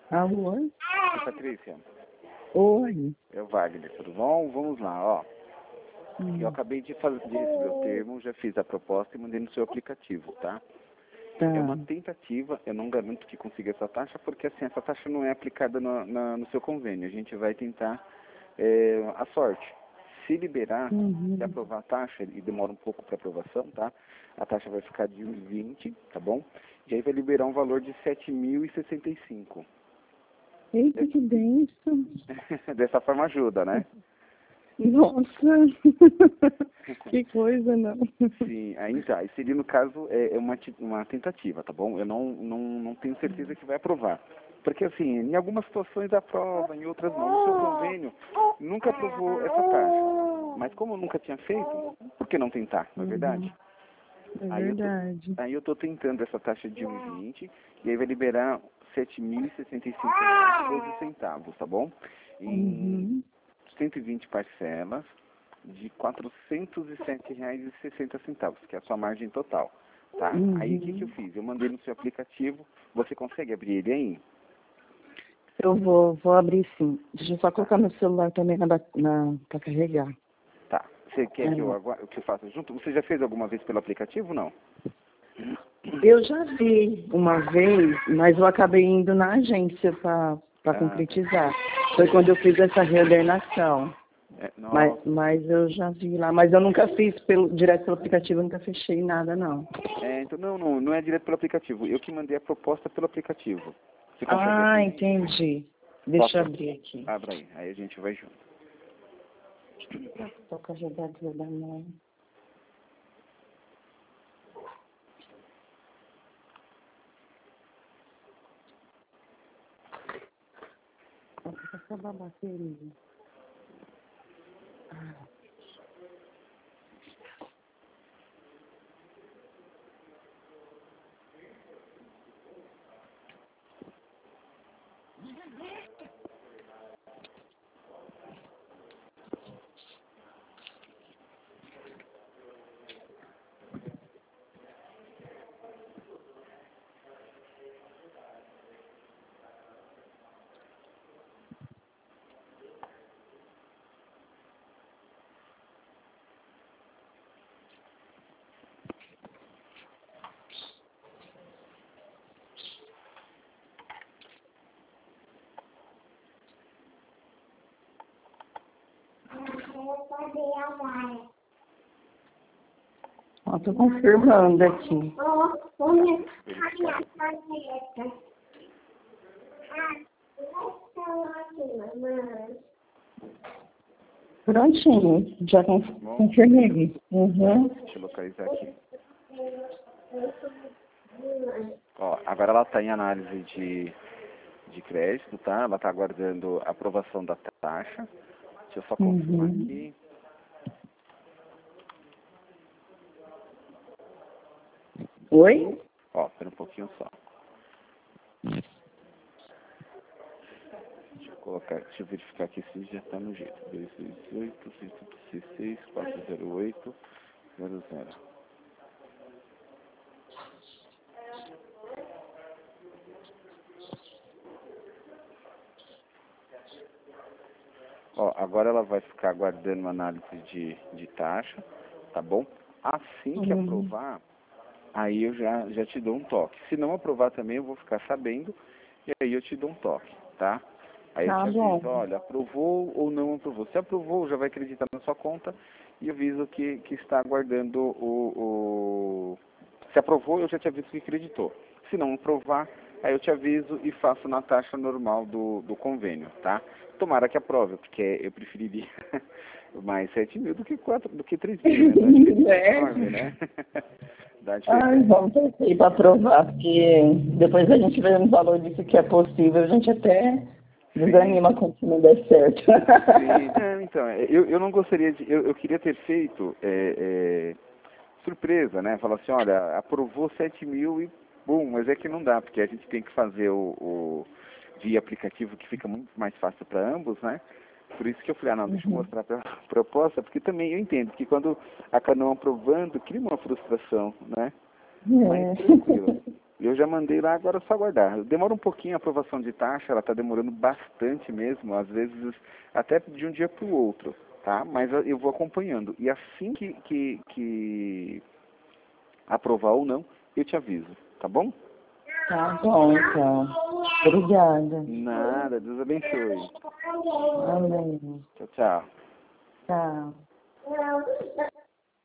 Alô? Oi, Patrícia. Oi. É o Wagner, tudo bom? Vamos lá, ó. Eu acabei de receber o termo, já fiz a proposta e mandei no seu aplicativo, tá? Tá. É uma tentativa, eu não garanto que consiga essa taxa, porque assim, essa taxa não é aplicada no seu convênio. A gente vai tentar a sorte. Se liberar, se aprovar a taxa, e demora um pouco para aprovação, tá? A taxa vai ficar de 1,20, tá bom? E aí vai liberar um valor de 7.065. Eita, que bênção. Dessa forma ajuda, né? Nossa. Que coisa, não. Sim, aí tá. Esse seria, no caso, é uma tentativa, tá bom? Eu não tenho certeza que vai aprovar. Porque, assim, em algumas situações aprova, em outras não. O seu convênio nunca aprovou essa taxa. Mas como eu nunca tinha feito, por que não tentar, não é verdade? É verdade. Aí eu tô tentando essa taxa de 1,20 e aí vai liberar R$ 7.065,12, tá bom? Em 120 parcelas de R$ 407,60, que é a sua margem total, tá? Aí o que eu fiz? Eu mandei no seu aplicativo, você consegue abrir ele aí? Eu vou abrir sim. Deixa eu só colocar meu celular também pra carregar. Tá. Você quer que eu faça junto? Você já fez alguma vez pelo aplicativo, não? Eu já vi uma vez, mas eu acabei indo na agência para concretizar. Foi quando eu fiz essa reordenação. Mas eu já vi lá. Mas eu nunca fiz direto pelo aplicativo, eu nunca fechei nada, não. Então não é direto pelo aplicativo. Eu que mandei a proposta pelo aplicativo. Você consegue abrir? Entendi. Deixa eu abrir aqui. Abra aí a gente vai junto. Tô carregador da mão. Vou acabar a bateria. Tô confirmando aqui. Prontinho, já confirmei. Deixa eu localizar aqui. Ó, agora ela está em análise de crédito, tá? Ela está aguardando a aprovação da taxa. Deixa eu só confirmar aqui. Oi? Ó, espera um pouquinho só. Deixa eu verificar aqui se já está no jeito. 268, 166, 408, 00. Ó, agora ela vai ficar aguardando uma análise de taxa, tá bom? Assim que aprovar, aí eu já te dou um toque. Se não aprovar também, eu vou ficar sabendo e aí eu te dou um toque, tá? Aí eu te aviso, olha, aprovou ou não aprovou. Se aprovou, já vai acreditar na sua conta e aviso que está aguardando Se aprovou, eu já te aviso que acreditou. Se não aprovar, aí eu te aviso e faço na taxa normal do convênio, tá? Tomara que aprove, porque eu preferiria mais 7.000 do que 3.000, né? Dá diferença enorme, né? Dá diferença. Vamos torcer para aprovar, porque depois a gente vê no valor disso que é possível, a gente até desanima quando não der certo. Sim, então, eu não gostaria de... Eu queria ter feito surpresa, né? Falar assim, olha, aprovou 7.000 e bum, mas é que não dá, porque a gente tem que fazer o via aplicativo que fica muito mais fácil para ambos, né? Por isso que eu falei, não, deixa eu mostrar a proposta, porque também eu entendo que quando acabam não aprovando, cria uma frustração, né? Mas tranquilo. Eu já mandei lá, agora é só aguardar. Demora um pouquinho a aprovação de taxa, ela está demorando bastante mesmo, às vezes até de um dia para o outro, tá? Mas eu vou acompanhando. E assim que aprovar ou não, eu te aviso, tá bom? Tá bom, então. Obrigada. Nada, Deus abençoe. Amém. Tchau, tchau. Tchau.